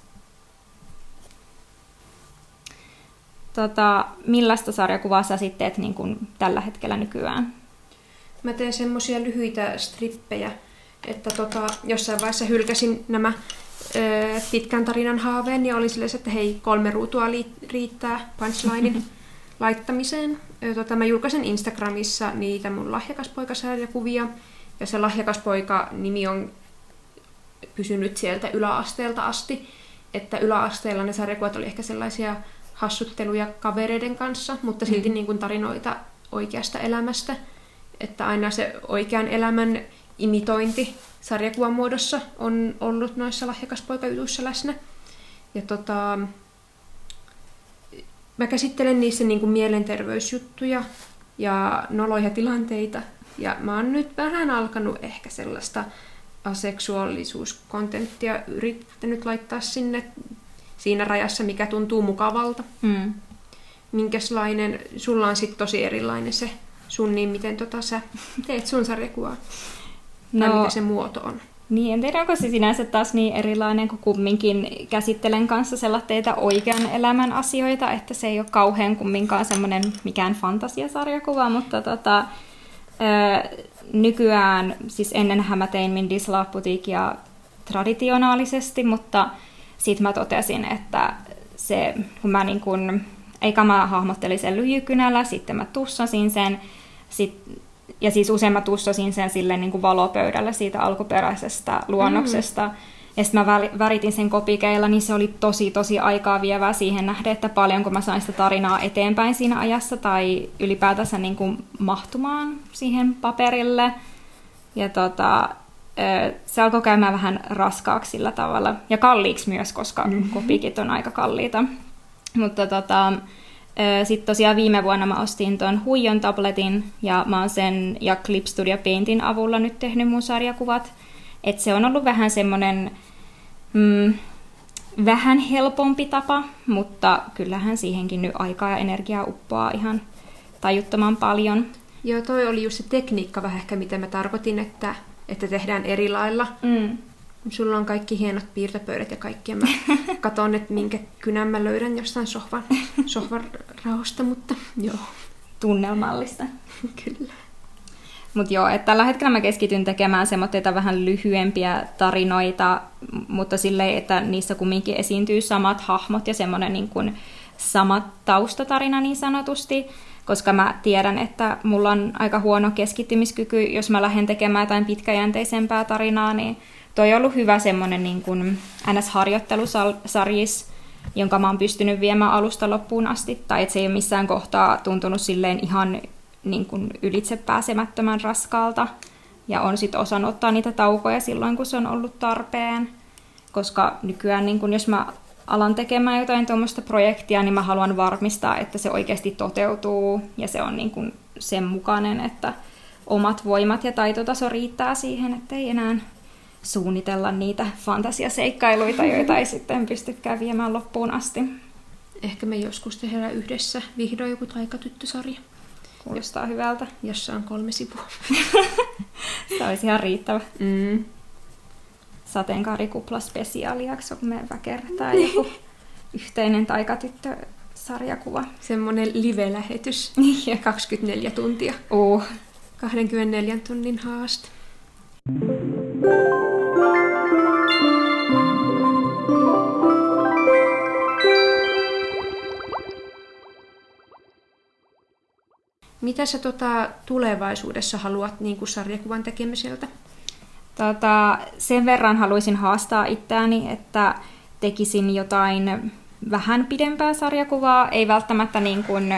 Tota, millaista sarjakuvaa sä sitten teet niin kuin tällä hetkellä nykyään? Mä teen semmosia lyhyitä strippejä, että tota, jossain vaiheessa hylkäsin nämä ö, pitkän tarinan haaveen, ja oli silleen, että hei, kolme ruutua li- riittää punchlinein laittamiseen. Ö, tota, mä julkaisen Instagramissa niitä mun lahjakaspoikasarjakuvia, ja se lahjakaspoika-nimi on pysynyt sieltä yläasteelta asti, että yläasteella ne sarjakuvat oli ehkä sellaisia hassutteluja kavereiden kanssa, mutta silti mm. niin kuin tarinoita oikeasta elämästä. Että aina se oikean elämän imitointi sarjakuvan muodossa on ollut noissa lahjakaspoikajutuissa läsnä. Ja tota, mä käsittelen niissä niin kuin mielenterveysjuttuja ja noloja tilanteita. Ja mä oon nyt vähän alkanut ehkä sellaista aseksuaalisuuskontenttia yrittänyt laittaa sinne siinä rajassa, mikä tuntuu mukavalta. Mm. Minkäslainen, sulla on sitten tosi erilainen se sun, niin miten tota sä teet sun sarjakuvaa? Tai no, mikä se muoto on? Niin, en tiedä, onko se sinänsä taas niin erilainen, kun kumminkin käsittelen kanssa sellaisia oikean elämän asioita, että se ei ole kauhean kumminkaan semmoinen mikään fantasiasarjakuva, mutta tota, ö, nykyään, siis ennenhän mä tein Mindy's Love Boutiquea traditionaalisesti, mutta sitten mä totesin, että se, kun mä niin kun, eikä mä hahmottelin sen lyijykynällä, sitten mä tussasin sen, sit, ja siis usein mä tussasin sen silleen niin kuin valopöydällä siitä alkuperäisestä luonnoksesta. Mm. Ja sitten mä väritin sen kopikeilla, niin se oli tosi tosi aikaa vievää siihen nähden, että paljonko mä sain sitä tarinaa eteenpäin siinä ajassa tai ylipäätänsä niin kuin mahtumaan siihen paperille. Ja tota, se alkoi käymään vähän raskaaksi sillä tavalla. Ja kalliiksi myös, koska mm-hmm. kopikit on aika kalliita. Mutta tota, sitten tosiaan viime vuonna mä ostin tuon Huijon tabletin ja mä oon sen ja Clip Studio Paintin avulla nyt tehnyt mun sarjakuvat. Et se on ollut vähän semmoinen mm, vähän helpompi tapa, mutta kyllähän siihenkin nyt aikaa ja energiaa uppoaa ihan tajuttoman paljon. Joo, toi oli just se tekniikka vähän ehkä, mitä mä tarkoitin, että, että tehdään eri lailla. Mm. Sulla on kaikki hienot piirtopöydät ja kaikki, ja mä katon, että minkä kynän mä löydän jostain sohvan, sohvan raosta, mutta joo. Tunnelmallista. Kyllä. Mutta joo, että tällä hetkellä mä keskityn tekemään semmoisia vähän lyhyempiä tarinoita, mutta silleen, että niissä kumminkin esiintyy samat hahmot ja semmoinen niin kuin sama taustatarina niin sanotusti, koska mä tiedän, että mulla on aika huono keskittymiskyky, jos mä lähden tekemään jotain pitkäjänteisempää tarinaa, niin toi on ollut hyvä semmoinen niin kuin N S-harjoittelusarjis, jonka mä oon pystynyt viemään alusta loppuun asti, tai että se ei ole missään kohtaa tuntunut silleen ihan niin kuin ylitse pääsemättömän raskaalta, ja on sitten osannut ottaa niitä taukoja silloin, kun se on ollut tarpeen, koska nykyään niin kun jos mä alan tekemään jotain tuommoista projektia, niin mä haluan varmistaa, että se oikeasti toteutuu, ja se on niin kun sen mukainen, että omat voimat ja taitotaso riittää siihen, ettei enää suunnitella niitä fantasiaseikkailuita, joita ei sitten pystykään viemään loppuun asti. Ehkä me joskus tehdään yhdessä vihdoin joku taikatyttösarja. Kuulostaa hyvältä. Jossa on kolme sivua. Se olisi ihan riittävä. Mm. Sateenkaarikupla spesiaalijakso, kun me väkerretään joku yhteinen taikatyttö-sarjakuva. Semmoinen live-lähetys. kaksikymmentäneljä tuntia. Uh. kaksikymmentäneljän tunnin haaste. Mitä sä tota, tulevaisuudessa haluat niin kuin sarjakuvan tekemiseltä? Tota, sen verran haluaisin haastaa itseäni, että tekisin jotain vähän pidempää sarjakuvaa. Ei välttämättä niin kuin,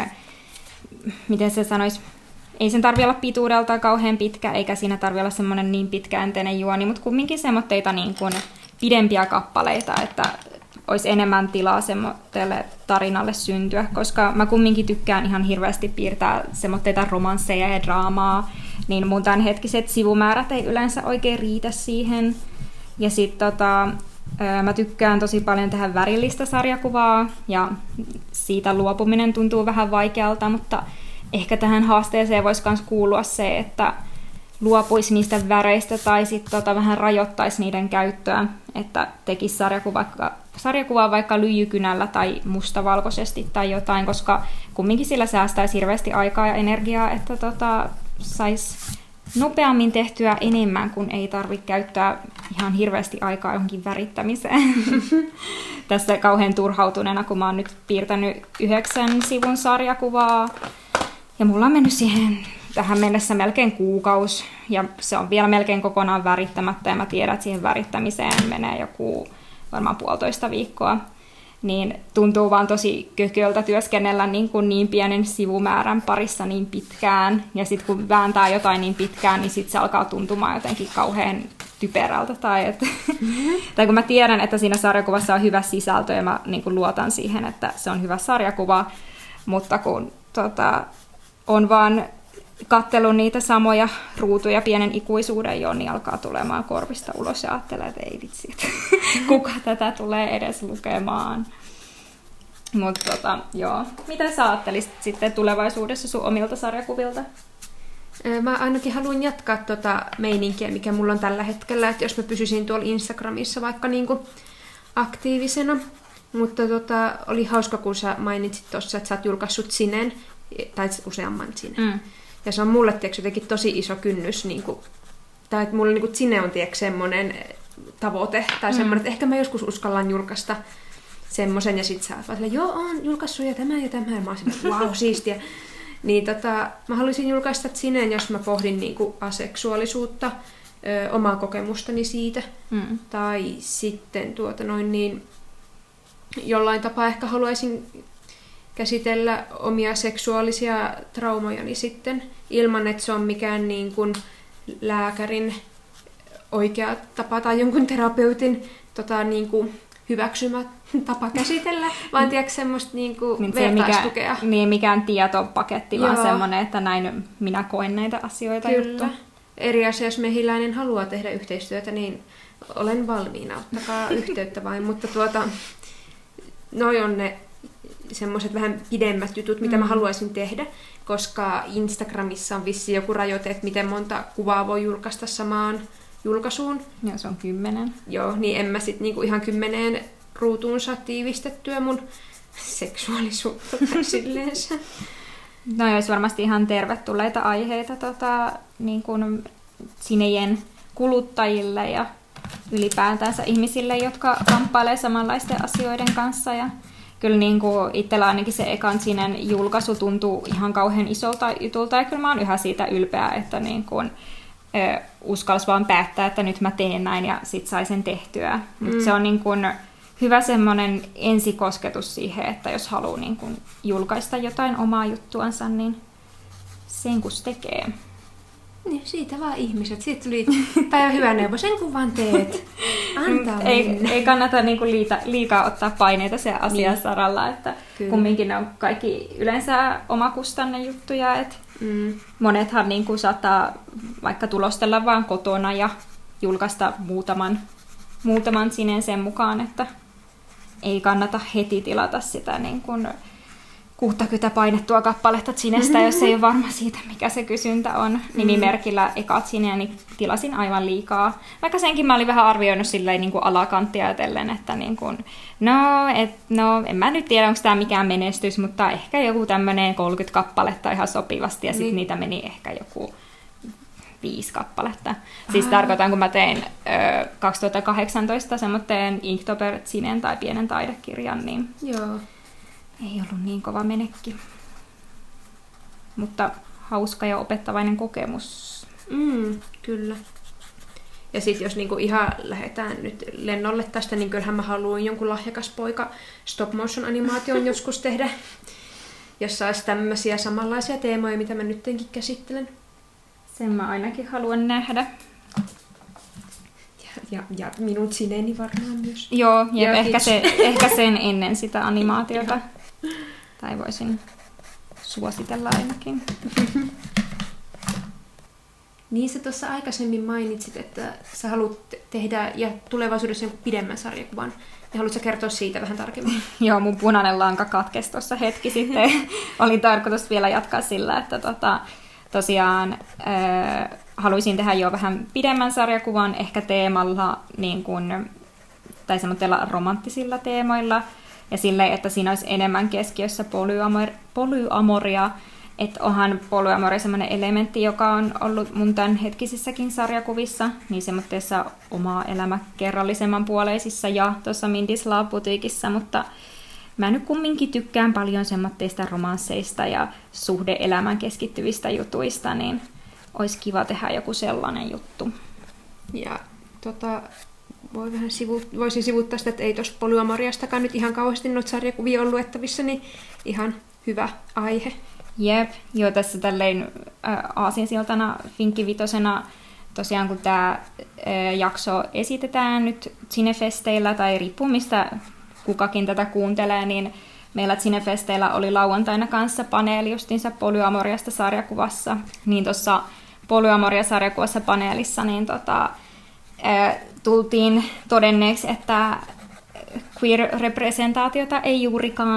miten se sanoisi, ei sen tarvitse olla pituudelta kauhean pitkä, eikä siinä tarvitse olla semmoinen niin pitkäjänteinen juoni, mutta kumminkin semmoitteita niin kuin pidempiä kappaleita, että olisi enemmän tilaa semmoiselle tarinalle syntyä, koska mä kumminkin tykkään ihan hirveästi piirtää semmoitteita romansseja ja draamaa, niin mun tämänhetkiset sivumäärät ei yleensä oikein riitä siihen. Ja sit tota, mä tykkään tosi paljon tehdä värillistä sarjakuvaa, ja siitä luopuminen tuntuu vähän vaikealta, mutta ehkä tähän haasteeseen voisi myös kuulua se, että luopuisi niistä väreistä tai sitten tota vähän rajoittaisi niiden käyttöä, että tekisi sarjakuva, sarjakuvaa vaikka lyijykynällä tai mustavalkoisesti tai jotain, koska kumminkin sillä säästäisi hirveästi aikaa ja energiaa, että tota, saisi nopeammin tehtyä enemmän, kun ei tarvitse käyttää ihan hirveästi aikaa johonkin värittämiseen. Tässä kauhean turhautuneena, kun mä oon nyt piirtänyt yhdeksän sivun sarjakuvaa, ja mulla on mennyt siihen tähän mennessä melkein kuukausi, ja se on vielä melkein kokonaan värittämättä, ja mä tiedän, että siihen värittämiseen menee joku varmaan puolitoista viikkoa. Niin tuntuu vaan tosi kököltä työskennellä niin, kuin niin pienen sivumäärän parissa niin pitkään, ja sitten kun vääntää jotain niin pitkään, niin sitten se alkaa tuntumaan jotenkin kauhean typerältä. Tai, että, mm-hmm. tai kun mä tiedän, että siinä sarjakuvassa on hyvä sisältö, ja mä niin kuin luotan siihen, että se on hyvä sarjakuva, mutta kun tota, on vaan katsellut niitä samoja ruutuja pienen ikuisuuden jo, niin alkaa tulemaan korvista ulos ja ajattelee, että ei vitsi, että kuka tätä tulee edes lukemaan. Mutta tota, joo. Mitä sä ajattelisit sitten tulevaisuudessa sun omilta sarjakuvilta? Mä ainakin haluan jatkaa tuota meininkiä, mikä mulla on tällä hetkellä, että jos mä pysyisin tuolla Instagramissa vaikka niinku aktiivisena. Mutta tota, oli hauska, kun sä mainitsit tuossa, että sä oot julkaissut Sinen, tai useamman Sinen. Mm. Ja se on mulle tiiäks, jotenkin tosi iso kynnys, niinku, tai että mulle niinku Sine on tiiäks, semmoinen tavoite, tai mm. semmoinen, että ehkä mä joskus uskallan julkaista semmoisen, ja sit sä oot vaan, joo, oon julkaissut ja tämä ja tämä, ja mä oon semmoinen, että wow, siistiä. Niin tota, mä haluaisin julkaista Sinen, jos mä pohdin niinku aseksuaalisuutta, ö, omaa kokemustani siitä, mm. tai sitten tuota noin niin, jollain tapaa ehkä haluaisin käsitellä omia seksuaalisia traumojani sitten, ilman että se on mikään niin kuin lääkärin oikea tapa tai jonkun terapeutin tota, niin kuin hyväksymä tapa käsitellä, vaan tiedätkö semmoista niin kuin niin vertaistukea. Mikä, niin mikään tietopaketti, vaan semmoinen, että näin minä koen näitä asioita. Kyllä. Juttu. Eri asia, jos mehiläinen haluaa tehdä yhteistyötä, niin olen valmiina, ottakaa yhteyttä vain, mutta tuota, noi on ne semmoiset vähän pidemmät jutut, mitä mm. mä haluaisin tehdä, koska Instagramissa on vissi joku rajoite, että miten monta kuvaa voi julkaista samaan julkaisuun. Joo, se on kymmenen. Joo, niin en mä sit niinku ihan kymmeneen ruutuun saa tiivistettyä mun seksuaalisuutta silleensä. No olisi varmasti ihan tervetulleita aiheita tota, niin kuin sinejen kuluttajille ja ylipäätänsä ihmisille, jotka kamppailee samanlaisten asioiden kanssa. Ja kyllä niin kuin itsellä ainakin se ekan Sinen julkaisu tuntuu ihan kauhean isolta jutulta, ja kyllä mä oon yhä siitä ylpeä, että niin kuin, ö, uskalsi vaan päättää, että nyt mä teen näin ja sit sai sen tehtyä. Mm. Mut se on niin kuin hyvä semmoinen ensikosketus siihen, että jos haluaa niin kuin julkaista jotain omaa juttuansa, niin sen kun tekee. Niin, siitä vaan ihmiset. Siitä tuli päivä hyvä neuvo. Sen kun vaan teet. Antaa ei, ei kannata niinku liita, liikaa ottaa paineita siellä asian niin. saralla. Että kumminkin ne on kaikki yleensä omakustanne juttuja. Et mm. monethan niinku saattaa vaikka tulostella vaan kotona ja julkaista muutaman, muutaman Sinen sen mukaan, että ei kannata heti tilata sitä niin kuin kuusikymmentä painettua kappaletta Sinestä, jos ei ole varma siitä, mikä se kysyntä on. Nimimerkillä ekat Sineä, niin tilasin aivan liikaa. Vaikka senkin mä olin vähän arvioinut silleen niin kuin alakanttia ajatellen, että niin kuin, no, et, no, en mä nyt tiedä, onko tämä mikään menestys, mutta ehkä joku tämmöinen kolmekymmentä kappaletta ihan sopivasti, ja sitten niin. niitä meni ehkä joku viisi kappaletta. Siis Aha. tarkoitan, kun mä tein ö, kaksituhattakahdeksantoista semmoinen Inktober Sinen tai pienen taidekirjan, niin Joo. ei ollut niin kova menekki. Mutta hauska ja opettavainen kokemus. Mm, kyllä. Ja sitten jos niinku ihan lähdetään nyt lennolle tästä, niin kyllähän mä haluan jonkun lahjakas poika stop motion animaation joskus tehdä, jossa olisi tämmöisiä samanlaisia teemoja, mitä mä nyttenkin käsittelen. Sen mä ainakin haluan nähdä. Ja, ja, ja minun Sineni varmaan myös. Joo, ja ehkä, se, ehkä sen ennen sitä animaatiota. Tai voisin suositella ainakin. Niin sä tuossa aikaisemmin mainitsit, että sä haluat tehdä ja tulevaisuudessa jonkun pidemmän sarjakuvan. Ja haluatko kertoa siitä vähän tarkemmin? Joo, mun punainen lanka katkesi tuossa hetki sitten. Oli tarkoitus vielä jatkaa sillä, että tota, tosiaan äh, haluaisin tehdä jo vähän pidemmän sarjakuvan, ehkä teemalla, niin kuin, tai semmoisella romanttisilla teemoilla, ja silleen, että siinä olisi enemmän keskiössä polyamor- polyamoria, että onhan polyamoria semmoinen elementti, joka on ollut mun tämänhetkisissäkin sarjakuvissa, niin semmoisessa omaa elämä kerrallisemman puoleisissa ja tuossa Mindy's Love Boutiqueissa, mutta mä nyt kumminkin tykkään paljon semmoitteista romansseista ja suhde-elämän keskittyvistä jutuista, niin olisi kiva tehdä joku sellainen juttu. Ja tota, voi vähän sivu, voisin sivuttaa sitä, että ei tuossa polyamoriastakaan nyt ihan kauheasti noita sarjakuvia ollut luettavissa, niin ihan hyvä aihe. Jep, joo, tässä tälleen äh, aasinsiltana finkkivitosena tosiaan kun tämä äh, jakso esitetään nyt Cinefesteillä tai riippuu mistä kukakin tätä kuuntelee, niin meillä Cinefesteillä oli lauantaina kanssa paneeli justiinsa polyamoriasta sarjakuvassa. Niin tuossa polyamoria-sarjakuvassa paneelissa niin tota, äh, tultiin todenneeksi, että queer-representaatiota ei juurikaan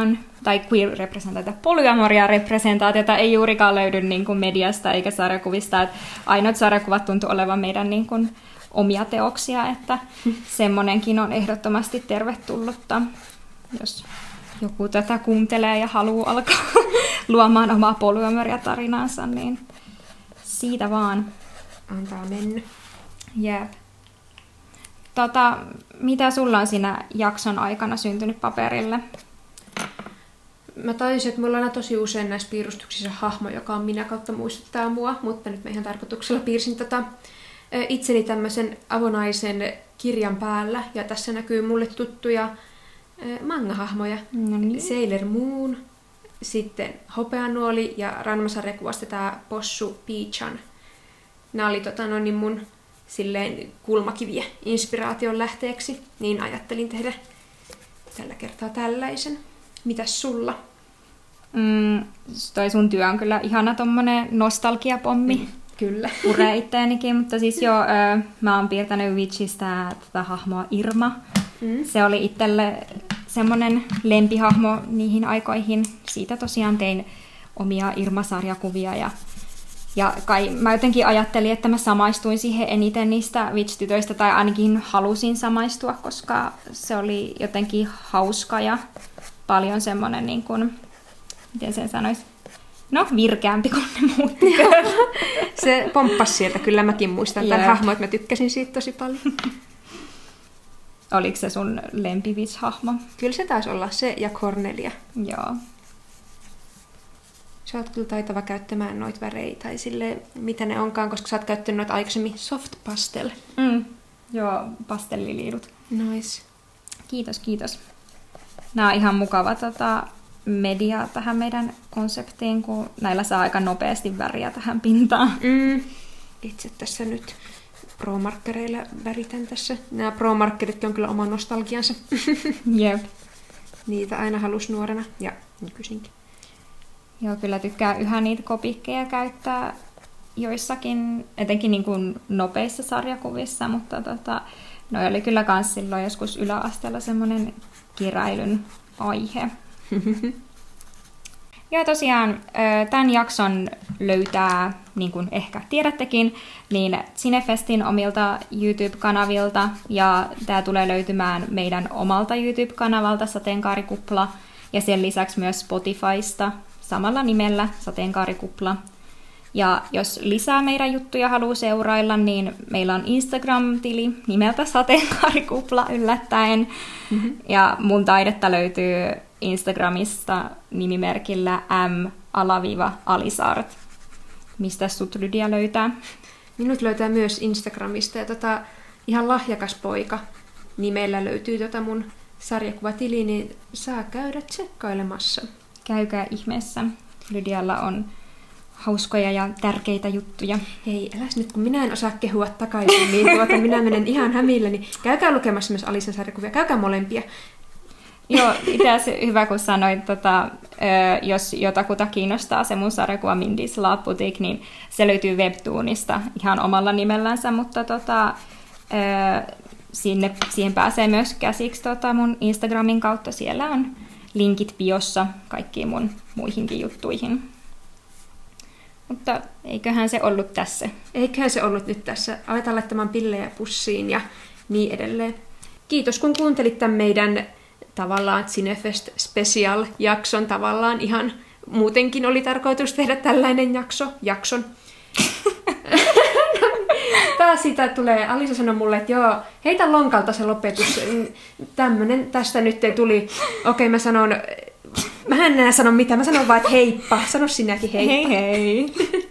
tai queer-representaatiota, polyamoria-representaatiota ei juurikaan löydy niin kuin mediasta eikä sarjakuvista. Et ainoat sarjakuvat tuntuu olevan meidän niin kuin omia teoksia, että semmoinenkin on ehdottomasti tervetullutta, jos joku tätä kuuntelee ja haluaa alkaa luomaan omaa polyamoria-tarinaansa, niin siitä vaan. Antaa mennä. Jep. Tota, mitä sulla on siinä jakson aikana syntynyt paperille? Mä tajusin, että mulla on tosi usein näissä piirustuksissa hahmo, joka on minä kautta muistuttaa mua, mutta nyt mä ihan tarkoituksella piirsin tota itseni tämmöisen avonaisen kirjan päällä, ja tässä näkyy mulle tuttuja manga-hahmoja. No niin. Sailor Moon, sitten Hopeanuoli ja Ranma-sarjakuvasta tää possu Pii-chan. Nämä oli tota, no niin mun silleen kulmakiviä inspiraation lähteeksi, niin ajattelin tehdä tällä kertaa tällaisen. Mitäs sulla? Mm, toi sun työ on kyllä ihana tommonen nostalgiapommi. Mm, kyllä. Puree itteenikin, mutta siis joo, ö, mä oon piirtänyt Witchistä tätä hahmoa Irma. Mm. Se oli itselle semmonen lempihahmo niihin aikoihin. Siitä tosiaan tein omia Irma-sarjakuvia ja Ja kai mä jotenkin ajattelin, että mä samaistuin siihen eniten niistä Witch-tytöistä, tai ainakin halusin samaistua, koska se oli jotenkin hauska ja paljon semmoinen, niin kuin, miten sen sanoisi, no virkeämpi kuin ne muut tytöt. Se pomppasi sieltä, kyllä mäkin muistan tämän hahmon, että mä tykkäsin siitä tosi paljon. Oliko se sun lempi Witch-hahmo? Kyllä se taisi olla, se ja Cornelia. Joo. Sä oot kyllä taitava käyttämään noita värejä, tai silleen, mitä ne onkaan, koska sä oot käyttänyt noita aikaisemmin soft pastel. Mm. Joo, pastelliliidut. Nice. Kiitos, kiitos. Nämä on ihan mukava tota, media tähän meidän konseptiin, kun näillä saa aika nopeasti väriä tähän pintaan. Mm. Itse tässä nyt pro-markkereilla väritän tässä. Nämä pro-markkeritkin on kyllä oma nostalgiansa. Jep. Niitä aina halusi nuorena ja nykyisinkin. Joo, kyllä tykkää yhä niitä kopikkeja käyttää joissakin, etenkin niin kuin nopeissa sarjakuvissa, mutta tota, noi oli kyllä kans silloin joskus yläasteella semmoinen keräilyn aihe. Ja tosiaan tämän jakson löytää, niin kuin ehkä tiedättekin, niin Cinefestin omilta YouTube-kanavilta, ja tämä tulee löytymään meidän omalta YouTube-kanavalta Sateenkaarikupla, ja sen lisäksi myös Spotifysta samalla nimellä Sateenkaarikupla. Ja jos lisää meidän juttuja haluaa seurailla, niin meillä on Instagram-tili nimeltä Sateenkaarikupla yllättäen. Mm-hmm. Ja mun taidetta löytyy Instagramista nimimerkillä m-alisart. Mistä sut Lydia löytää? Minut löytää myös Instagramista, ja tota, ihan lahjakas poika nimellä löytyy tota mun sarjakuvatili, niin saa käydä tsekkailemassa. Käykää ihmeessä. Lydialla on hauskoja ja tärkeitä juttuja. Hei, äläs nyt, kun minä en osaa kehua takaisin, niin tuota, minä menen ihan hämillä, niin käykää lukemassa myös Alisan sarjakuvia, käykää molempia. Joo, itse asiassa hyvä, kun sanoit, tota, jos jotakuta kiinnostaa se mun sarjakuva Mindy's Love Boutique, niin se löytyy Webtoonista ihan omalla nimellänsä, mutta tota, sinne, siihen pääsee myös käsiksi tota, mun Instagramin kautta. Siellä on linkit biossa kaikkiin mun muihinkin juttuihin. Mutta eiköhän se ollut tässä. Eiköhän se ollut nyt tässä. Aletaan laittamaan pillejä pussiin ja niin edelleen. Kiitos kun kuuntelit tämän meidän tavallaan Cinefest Special-jakson. Tavallaan ihan muutenkin oli tarkoitus tehdä tällainen jakso. Jakson. Taas sitä tulee. Alisa sanoi mulle, että joo, heitä lonkalta se lopetus. Tämmönen tästä nyt tuli. Okei, mä sanon... Mä en enää sano mitään. Mä sanon vaan, että heippa. Sano sinäkin heippa. Hei hei.